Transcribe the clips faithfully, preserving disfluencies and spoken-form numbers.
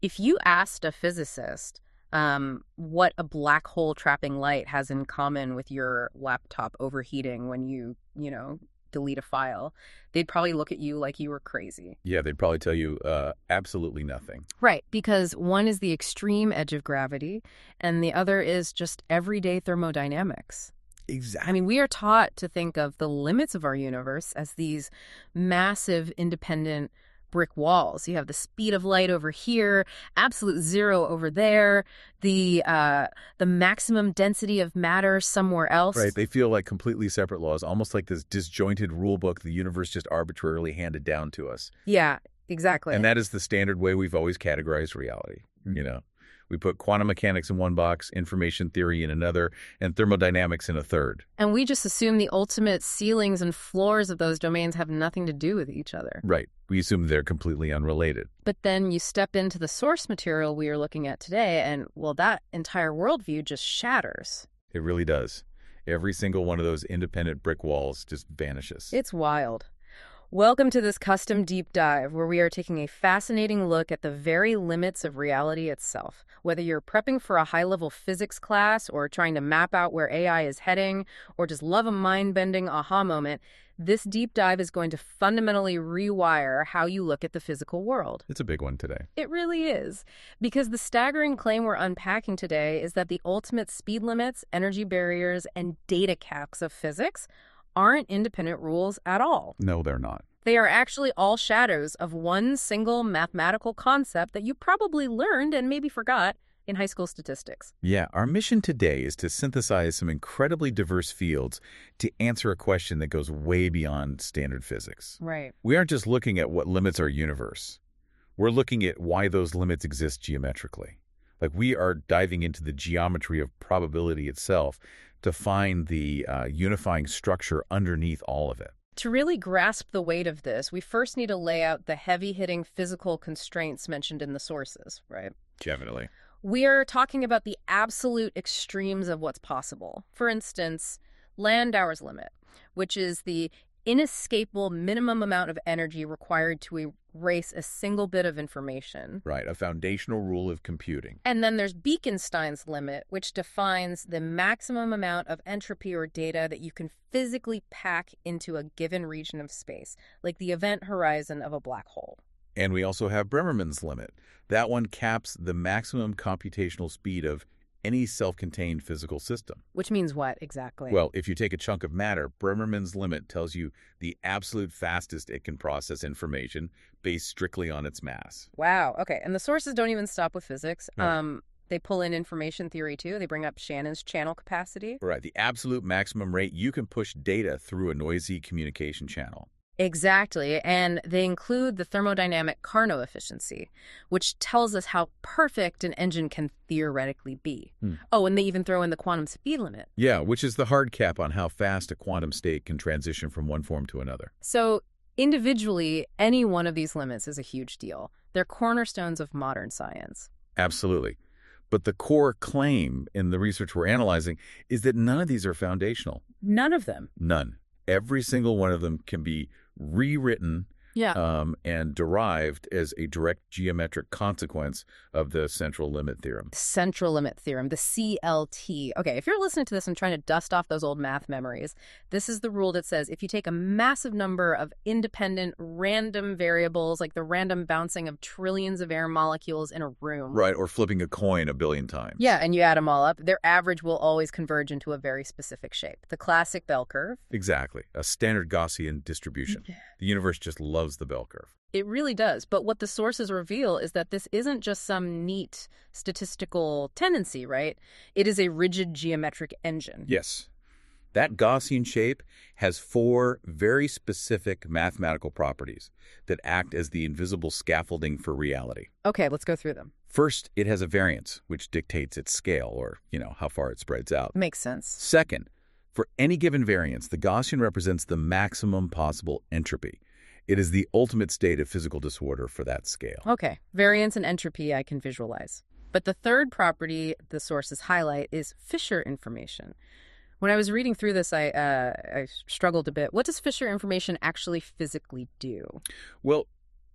If you asked a physicist um, what a black hole trapping light has in common with your laptop overheating when you, you know, delete a file, they'd probably look at you like you were crazy. Yeah, they'd probably tell you uh, absolutely nothing. Right, because one is the extreme edge of gravity, and the other is just everyday thermodynamics. Exactly. I mean, we are taught to think of the limits of our universe as these massive, independent brick walls. You have the speed of light over here, absolute zero over there, the uh, the maximum density of matter somewhere else. Right. They feel like completely separate laws, almost like this disjointed rule book the universe just arbitrarily handed down to us. Yeah, exactly. And that is the standard way we've always categorized reality. You know, we put quantum mechanics in one box, information theory in another, and thermodynamics in a third. And we just assume the ultimate ceilings and floors of those domains have nothing to do with each other. Right. We assume they're completely unrelated. But then you step into the source material we are looking at today, and, well, that entire worldview just shatters. It really does. Every single one of those independent brick walls just vanishes. It's wild. Welcome to this custom deep dive where we are taking a fascinating look at the very limits of reality itself. Whether you're prepping for a high-level physics class or trying to map out where A I is heading or just love a mind-bending aha moment, this deep dive is going to fundamentally rewire how you look at the physical world. It's a big one today. It really is. Because the staggering claim we're unpacking today is that the ultimate speed limits, energy barriers, and data caps of physics aren't independent rules at all. No, they're not. They are actually all shadows of one single mathematical concept that you probably learned and maybe forgot in high school statistics. Yeah, our mission today is to synthesize some incredibly diverse fields to answer a question that goes way beyond standard physics. Right. We aren't just looking at what limits our universe. We're looking at why those limits exist geometrically. Like, we are diving into the geometry of probability itself to find the uh, unifying structure underneath all of it. To really grasp the weight of this, we first need to lay out the heavy-hitting physical constraints mentioned in the sources, right? Definitely. We are talking about the absolute extremes of what's possible. For instance, Landauer's limit, which is the inescapable minimum amount of energy required to erase a single bit of information. Right, a foundational rule of computing. And then there's Bekenstein's limit, which defines the maximum amount of entropy or data that you can physically pack into a given region of space, like the event horizon of a black hole. And we also have Bremerman's limit. That one caps the maximum computational speed of any self-contained physical system. Which means what, exactly? Well, if you take a chunk of matter, Bremerman's limit tells you the absolute fastest it can process information based strictly on its mass. Wow. Okay. And the sources don't even stop with physics. No. Um, they pull in information theory, too. They bring up Shannon's channel capacity. Right. The absolute maximum rate you can push data through a noisy communication channel. Exactly. And they include the thermodynamic Carnot efficiency, which tells us how perfect an engine can theoretically be. Hmm. Oh, and they even throw in the quantum speed limit. Yeah, which is the hard cap on how fast a quantum state can transition from one form to another. So individually, any one of these limits is a huge deal. They're cornerstones of modern science. Absolutely. But the core claim in the research we're analyzing is that none of these are foundational. None of them. None. Every single one of them can be rewritten Yeah. um, and derived as a direct geometric consequence of the central limit theorem. Central limit theorem, the C L T. Okay, if you're listening to this and trying to dust off those old math memories, this is the rule that says if you take a massive number of independent random variables, like the random bouncing of trillions of air molecules in a room. Right, or flipping a coin a billion times. Yeah, and you add them all up, their average will always converge into a very specific shape. The classic bell curve. Exactly. A standard Gaussian distribution. The universe just loves the bell curve. It really does. But what the sources reveal is that this isn't just some neat statistical tendency, right? It is a rigid geometric engine. Yes. That Gaussian shape has four very specific mathematical properties that act as the invisible scaffolding for reality. Okay, let's go through them. First, it has a variance, which dictates its scale, or, you know, how far it spreads out. Makes sense. Second, for any given variance, the Gaussian represents the maximum possible entropy. It is the ultimate state of physical disorder for that scale. Okay, variance and entropy I can visualize. But the third property the sources highlight is Fisher information. When I was reading through this, I, uh, I struggled a bit. What does Fisher information actually physically do? Well,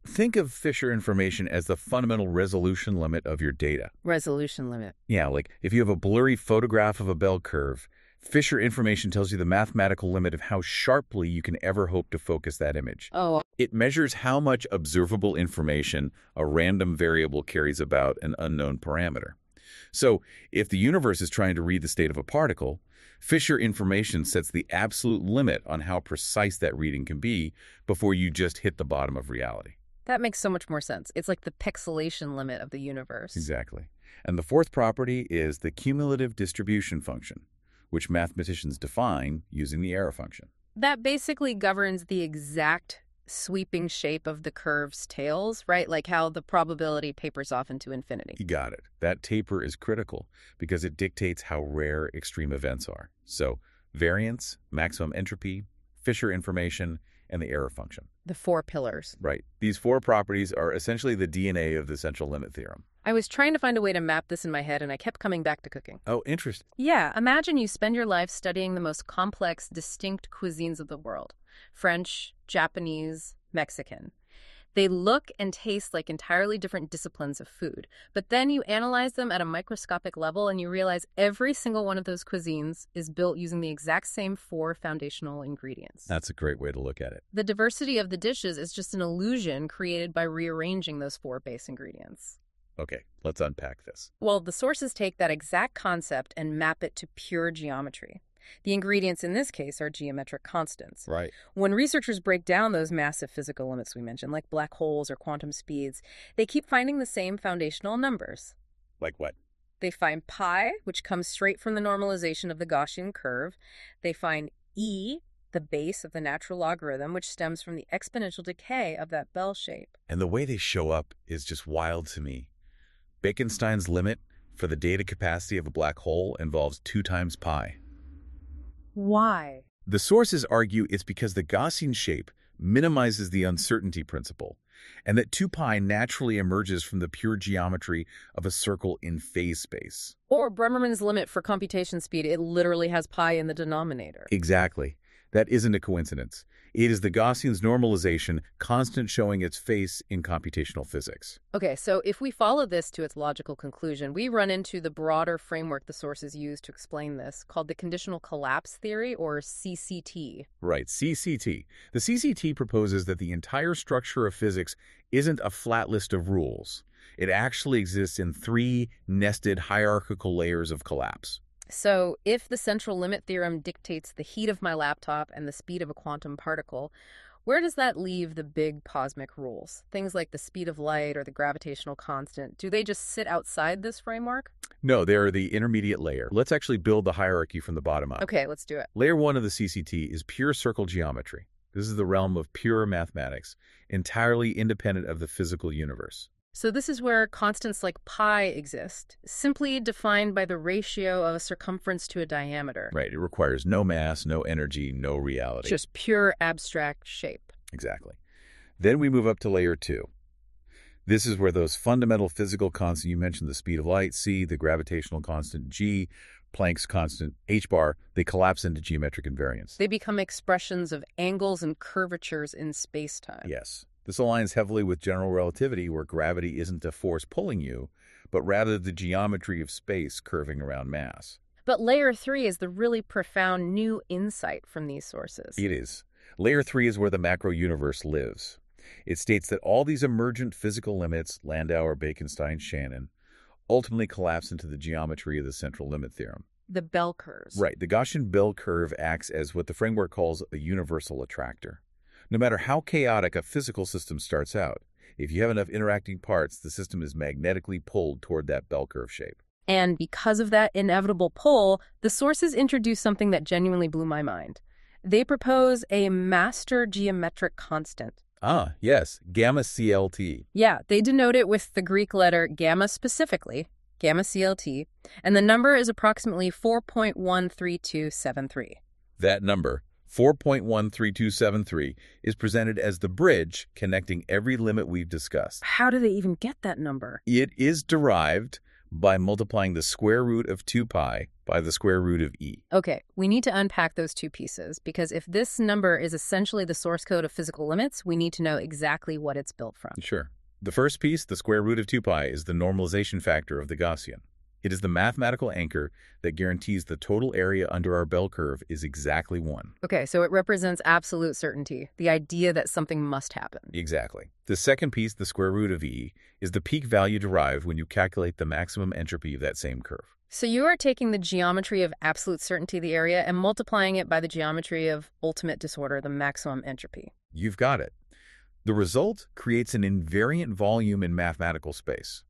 Think of Fisher information as the fundamental resolution limit of your data. Resolution limit. Yeah, like if you have a blurry photograph of a bell curve, Fisher information tells you the mathematical limit of how sharply you can ever hope to focus that image. Oh. It measures how much observable information a random variable carries about an unknown parameter. So, if the universe is trying to read the state of a particle, Fisher information sets the absolute limit on how precise that reading can be before you just hit the bottom of reality. That makes so much more sense. It's like the pixelation limit of the universe. Exactly. And the fourth property is the cumulative distribution function, which mathematicians define using the error function. That basically governs the exact sweeping shape of the curve's tails, right? Like how the probability tapers off into infinity. You got it. That taper is critical because it dictates how rare extreme events are. So, variance, maximum entropy, Fisher information, and the error function. The four pillars. Right. These four properties are essentially the D N A of the central limit theorem. I was trying to find a way to map this in my head, and I kept coming back to cooking. Oh, interesting. Yeah, imagine you spend your life studying the most complex, distinct cuisines of the world. French, Japanese, Mexican. They look and taste like entirely different disciplines of food, but then you analyze them at a microscopic level and you realize every single one of those cuisines is built using the exact same four foundational ingredients. That's a great way to look at it. The diversity of the dishes is just an illusion created by rearranging those four base ingredients. Okay, let's unpack this. Well, the sources take that exact concept and map it to pure geometry. The ingredients in this case are geometric constants. Right. When researchers break down those massive physical limits we mentioned, like black holes or quantum speeds, they keep finding the same foundational numbers. Like what? They find pi, which comes straight from the normalization of the Gaussian curve. They find e, the base of the natural logarithm, which stems from the exponential decay of that bell shape. And the way they show up is just wild to me. Bekenstein's limit for the data capacity of a black hole involves two times pi. Why? The sources argue it's because the Gaussian shape minimizes the uncertainty principle, and that two pi naturally emerges from the pure geometry of a circle in phase space. Or Bremerman's limit for computation speed, it literally has pi in the denominator. Exactly. That isn't a coincidence. It is the Gaussian's normalization, constant showing its face in computational physics. Okay, so if we follow this to its logical conclusion, we run into the broader framework the sources use to explain this, called the conditional collapse theory, or C C T. Right, C C T. The C C T proposes that the entire structure of physics isn't a flat list of rules. It actually exists in three nested hierarchical layers of collapse. So if the central limit theorem dictates the heat of my laptop and the speed of a quantum particle, where does that leave the big cosmic rules? Things like the speed of light or the gravitational constant, do they just sit outside this framework? No, they are the intermediate layer. Let's actually build the hierarchy from the bottom up. Okay, let's do it. Layer one of the C C T is pure circle geometry. This is the realm of pure mathematics, entirely independent of the physical universe. So this is where constants like pi exist, simply defined by the ratio of a circumference to a diameter. Right. It requires no mass, no energy, no reality. Just pure abstract shape. Exactly. Then we move up to layer two. This is where those fundamental physical constants you mentioned, the speed of light, c, the gravitational constant, g, Planck's constant, h bar, they collapse into geometric invariance. They become expressions of angles and curvatures in space-time. Yes. This aligns heavily with general relativity, where gravity isn't a force pulling you, but rather the geometry of space curving around mass. But layer three is the really profound new insight from these sources. It is. Layer three is where the macro universe lives. It states that all these emergent physical limits, Landau, Bekenstein, Shannon, ultimately collapse into the geometry of the central limit theorem. The bell curves. Right. The Gaussian bell curve acts as what the framework calls a universal attractor. No matter how chaotic a physical system starts out, if you have enough interacting parts, the system is magnetically pulled toward that bell curve shape. And because of that inevitable pull, the sources introduce something that genuinely blew my mind. They propose a master geometric constant. Ah, yes, gamma C L T. Yeah, they denote it with the Greek letter gamma specifically, gamma C L T, and the number is approximately four point one three two seven three. That number, four point one three two seven three, is presented as the bridge connecting every limit we've discussed. How do they even get that number? It is derived by multiplying the square root of two pi by the square root of e. Okay, we need to unpack those two pieces, because if this number is essentially the source code of physical limits, we need to know exactly what it's built from. Sure. The first piece, the square root of two pi, is the normalization factor of the Gaussian. It is the mathematical anchor that guarantees the total area under our bell curve is exactly one. Okay, so it represents absolute certainty, the idea that something must happen. Exactly. The second piece, the square root of e, is the peak value derived when you calculate the maximum entropy of that same curve. So you are taking the geometry of absolute certainty of the area and multiplying it by the geometry of ultimate disorder, the maximum entropy. You've got it. The result creates an invariant volume in mathematical space.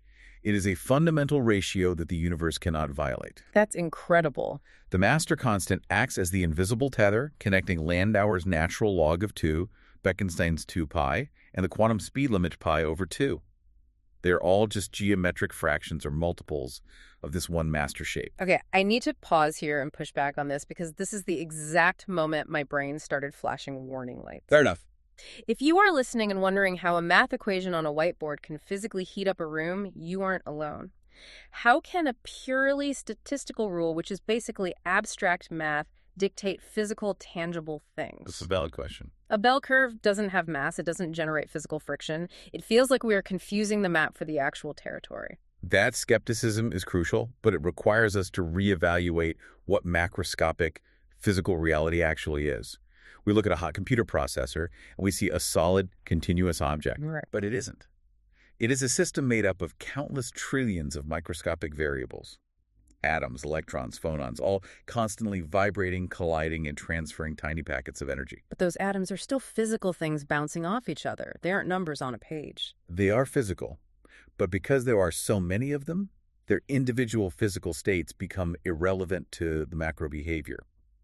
It is a fundamental ratio that the universe cannot violate. That's incredible. The master constant acts as the invisible tether connecting Landauer's natural log of two, Bekenstein's two pi, and the quantum speed limit pi over two. They're all just geometric fractions or multiples of this one master shape. Okay, I need to pause here and push back on this, because this is the exact moment my brain started flashing warning lights. Fair enough. If you are listening and wondering how a math equation on a whiteboard can physically heat up a room, you aren't alone. How can a purely statistical rule, which is basically abstract math, dictate physical, tangible things? That's a valid question. A bell curve doesn't have mass. It doesn't generate physical friction. It feels like we are confusing the map for the actual territory. That skepticism is crucial, but it requires us to reevaluate what macroscopic physical reality actually is. We look at a hot computer processor and we see a solid, continuous object, Right. But it isn't. It is a system made up of countless trillions of microscopic variables. Atoms, electrons, phonons, all constantly vibrating, colliding, and transferring tiny packets of energy. But those atoms are still physical things bouncing off each other. They aren't numbers on a page. They are physical, but because there are so many of them, their individual physical states become irrelevant to the macro behavior.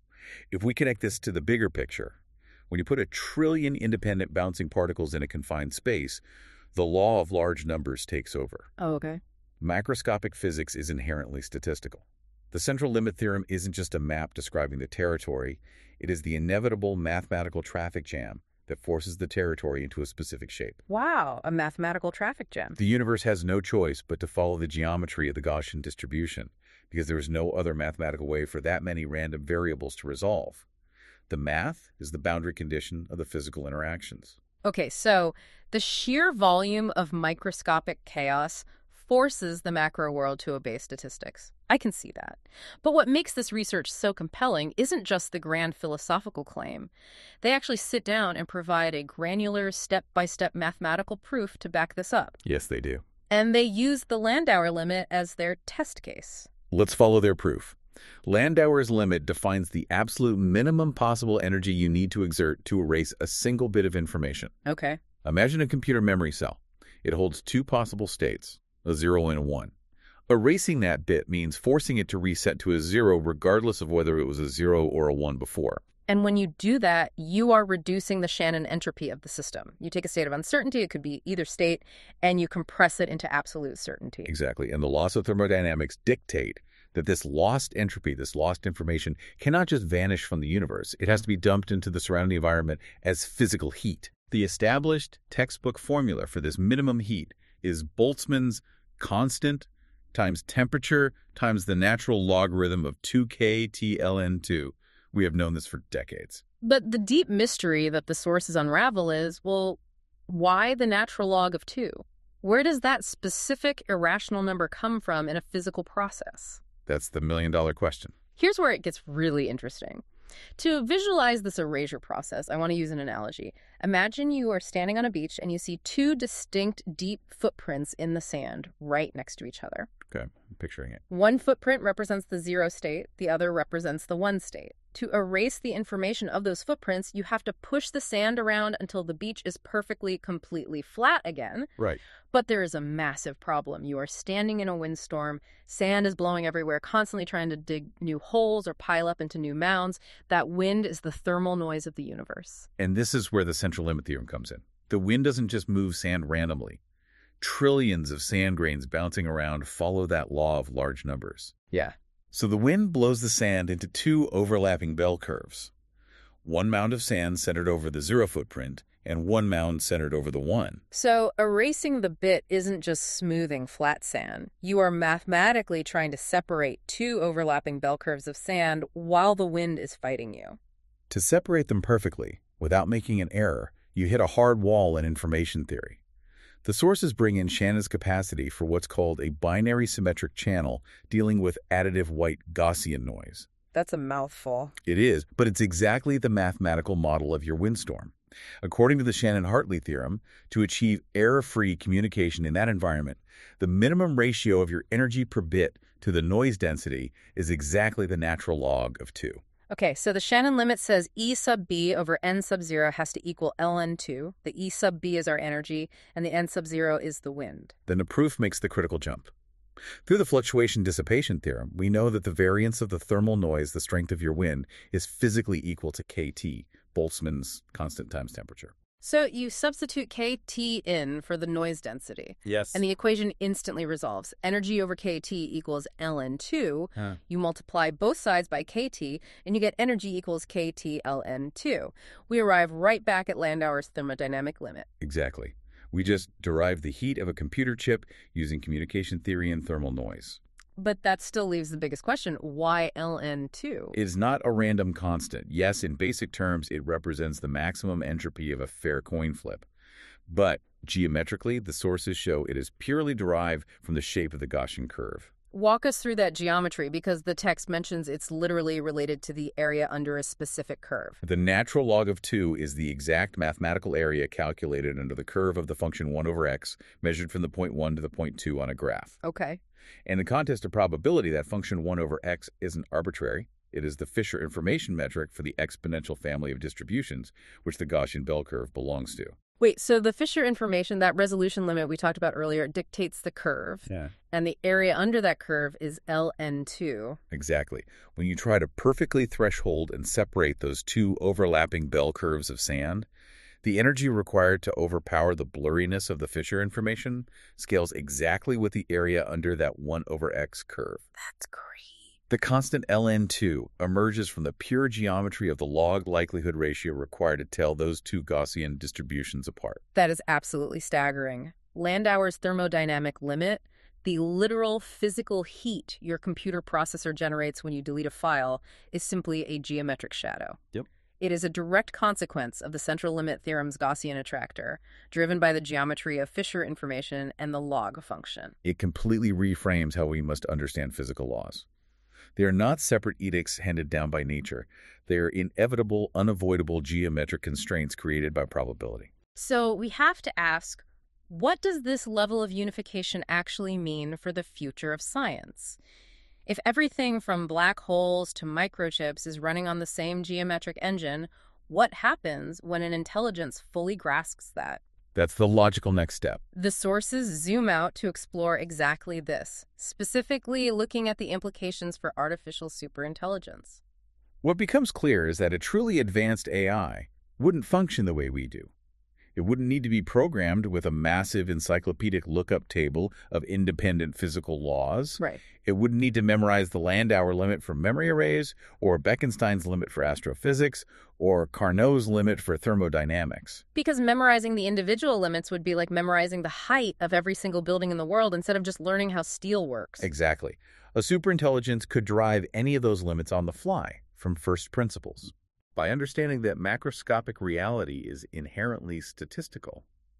If we connect this to the bigger picture, when you put a trillion independent bouncing particles in a confined space, the law of large numbers takes over. Oh, okay. Macroscopic physics is inherently statistical. The central limit theorem isn't just a map describing the territory. It is the inevitable mathematical traffic jam that forces the territory into a specific shape. Wow, a mathematical traffic jam. The universe has no choice but to follow the geometry of the Gaussian distribution, because there is no other mathematical way for that many random variables to resolve. The math is the boundary condition of the physical interactions. Okay, so the sheer volume of microscopic chaos forces the macro world to obey statistics. I can see that. But what makes this research so compelling isn't just the grand philosophical claim. They actually sit down and provide a granular, step-by-step mathematical proof to back this up. Yes, they do. And they use the Landauer limit as their test case. Let's follow their proof. Landauer's limit defines the absolute minimum possible energy you need to exert to erase a single bit of information. Okay. Imagine a computer memory cell. It holds two possible states, a zero and a one. Erasing that bit means forcing it to reset to a zero regardless of whether it was a zero or a one before. And when you do that, you are reducing the Shannon entropy of the system. You take a state of uncertainty, it could be either state, and you compress it into absolute certainty. Exactly. And the laws of thermodynamics dictate that this lost entropy, this lost information, cannot just vanish from the universe. It has to be dumped into the surrounding environment as physical heat. The established textbook formula for this minimum heat is Boltzmann's constant times temperature times the natural logarithm of two K T ln two. We have known this for decades. But the deep mystery that the sources unravel is, well, why the natural log of two? Where does that specific irrational number come from in a physical process? That's the million-dollar question. Here's where it gets really interesting. To visualize this erasure process, I want to use an analogy. Imagine you are standing on a beach and you see two distinct deep footprints in the sand right next to each other. Okay, I'm picturing it. One footprint represents the zero state, the other represents the one state. To erase the information of those footprints, you have to push the sand around until the beach is perfectly, completely flat again. Right. But there is a massive problem. You are standing in a windstorm, sand is blowing everywhere, constantly trying to dig new holes or pile up into new mounds. That wind is the thermal noise of the universe. And this is where the central limit theorem comes in. The wind doesn't just move sand randomly. Trillions of sand grains bouncing around follow that law of large numbers. Yeah. So the wind blows the sand into two overlapping bell curves. One mound of sand centered over the zero footprint and one mound centered over the one. So erasing the bit isn't just smoothing flat sand. You are mathematically trying to separate two overlapping bell curves of sand while the wind is fighting you. To separate them perfectly, without making an error, you hit a hard wall in information theory. The sources bring in Shannon's capacity for what's called a binary symmetric channel dealing with additive white Gaussian noise. That's a mouthful. It is, but it's exactly the mathematical model of your windstorm. According to the Shannon-Hartley theorem, to achieve error-free communication in that environment, the minimum ratio of your energy per bit to the noise density is exactly the natural log of two. Okay, so the Shannon limit says E sub b over n sub zero has to equal ln two. The E sub b is our energy, and the n sub zero is the wind. Then the proof makes the critical jump. Through the fluctuation dissipation theorem, we know that the variance of the thermal noise, the strength of your wind, is physically equal to kT, Boltzmann's constant times temperature. So you substitute kT in for the noise density. Yes. And the equation instantly resolves. Energy over kT equals ln two. Huh. You multiply both sides by kT, and you get energy equals kT ln two. We arrive right back at Landauer's thermodynamic limit. Exactly. We just derived the heat of a computer chip using communication theory and thermal noise. But that still leaves the biggest question, why ln two? It is not a random constant. Yes, in basic terms, it represents the maximum entropy of a fair coin flip. But geometrically, the sources show it is purely derived from the shape of the Gaussian curve. Walk us through that geometry, because the text mentions it's literally related to the area under a specific curve. The natural log of two is the exact mathematical area calculated under the curve of the function one over x, measured from the point one to the point two on a graph. Okay. In the context of probability, that function one over x isn't arbitrary. It is the Fisher information metric for the exponential family of distributions, which the Gaussian bell curve belongs to. Wait, so the Fisher information, that resolution limit we talked about earlier, dictates the curve. Yeah. And the area under that curve is ln two. Exactly. When you try to perfectly threshold and separate those two overlapping bell curves of sand, the energy required to overpower the blurriness of the Fisher information scales exactly with the area under that one over x curve. That's great. The constant ln two emerges from the pure geometry of the log likelihood ratio required to tell those two Gaussian distributions apart. That is absolutely staggering. Landauer's thermodynamic limit, the literal physical heat your computer processor generates when you delete a file, is simply a geometric shadow. Yep. It is a direct consequence of the central limit theorem's Gaussian attractor, driven by the geometry of Fisher information and the log function. It completely reframes how we must understand physical laws. They are not separate edicts handed down by nature. They are inevitable, unavoidable geometric constraints created by probability. So we have to ask, what does this level of unification actually mean for the future of science? If everything from black holes to microchips is running on the same geometric engine, what happens when an intelligence fully grasps that? That's the logical next step. The sources zoom out to explore exactly this, specifically looking at the implications for artificial superintelligence. What becomes clear is that a truly advanced A I wouldn't function the way we do. It wouldn't need to be programmed with a massive encyclopedic lookup table of independent physical laws. Right. It wouldn't need to memorize the Landauer limit for memory arrays, or Bekenstein's limit for astrophysics, or Carnot's limit for thermodynamics. Because memorizing the individual limits would be like memorizing the height of every single building in the world instead of just learning how steel works. Exactly. A superintelligence could derive any of those limits on the fly from first principles. By understanding that macroscopic reality is inherently statistical,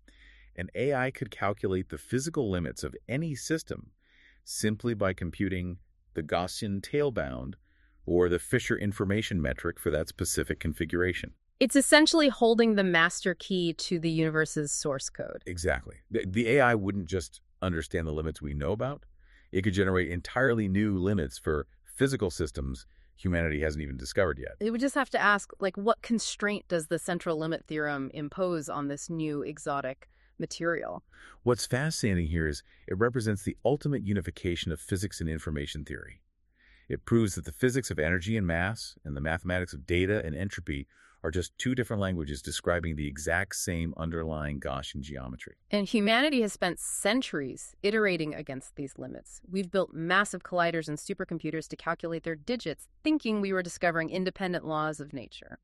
an A I could calculate the physical limits of any system simply by computing the Gaussian tailbound or the Fisher information metric for that specific configuration. It's essentially holding the master key to the universe's source code. Exactly. The, the A I wouldn't just understand the limits we know about. It could generate entirely new limits for physical systems humanity hasn't even discovered yet. It would just have to ask, like, what constraint does the central limit theorem impose on this new exotic material? What's fascinating here is it represents the ultimate unification of physics and information theory. It proves that the physics of energy and mass and the mathematics of data and entropy are just two different languages describing the exact same underlying Gaussian geometry. And humanity has spent centuries iterating against these limits. We've built massive colliders and supercomputers to calculate their digits, thinking we were discovering independent laws of nature.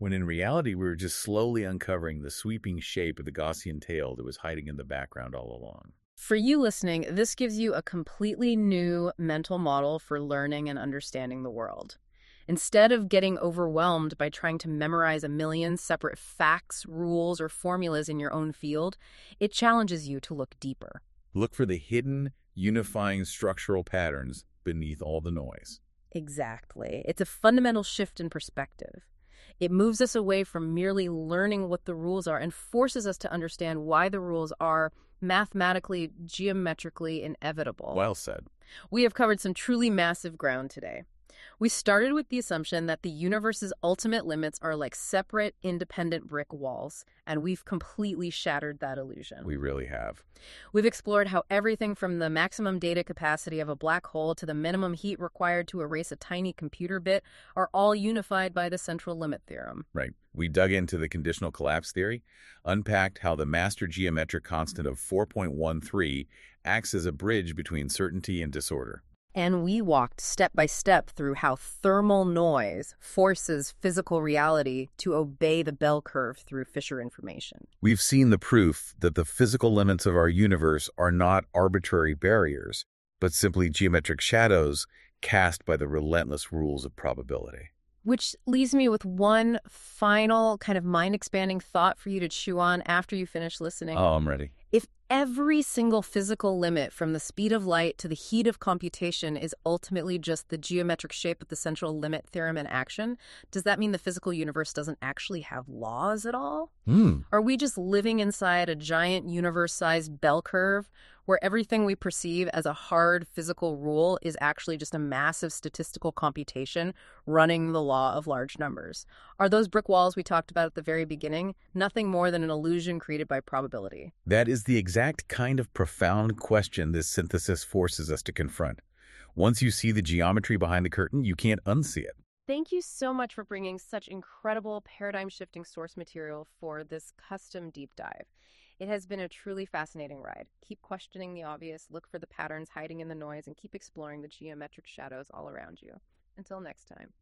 when in reality we were just slowly uncovering the sweeping shape of the Gaussian tail that was hiding in the background all along. For you listening, this gives you a completely new mental model for learning and understanding the world. Instead of getting overwhelmed by trying to memorize a million separate facts, rules, or formulas in your own field, it challenges you to look deeper. Look for the hidden, unifying structural patterns beneath all the noise. Exactly. It's a fundamental shift in perspective. It moves us away from merely learning what the rules are and forces us to understand why the rules are mathematically, geometrically inevitable. Well said. We have covered some truly massive ground today. We started with the assumption that the universe's ultimate limits are like separate, independent brick walls, and we've completely shattered that illusion. We really have. We've explored how everything from the maximum data capacity of a black hole to the minimum heat required to erase a tiny computer bit are all unified by the central limit theorem. Right. We dug into the conditional collapse theory, unpacked how the master geometric constant of four point one three acts as a bridge between certainty and disorder. And we walked step by step through how thermal noise forces physical reality to obey the bell curve through Fisher information. We've seen the proof that the physical limits of our universe are not arbitrary barriers, but simply geometric shadows cast by the relentless rules of probability. Which leaves me with one final kind of mind-expanding thought for you to chew on after you finish listening. Oh, I'm ready. If every single physical limit from the speed of light to the heat of computation is ultimately just the geometric shape of the central limit theorem in action, does that mean the physical universe doesn't actually have laws at all? Hmm. Are we just living inside a giant universe-sized bell curve where everything we perceive as a hard physical rule is actually just a massive statistical computation running the law of large numbers? Are those brick walls we talked about at the very beginning nothing more than an illusion created by probability? That is the exact kind of profound question this synthesis forces us to confront. Once you see the geometry behind the curtain, you can't unsee it. Thank you so much for bringing such incredible paradigm-shifting source material for this custom deep dive. It has been a truly fascinating ride. Keep questioning the obvious, look for the patterns hiding in the noise, and keep exploring the geometric shadows all around you. Until next time.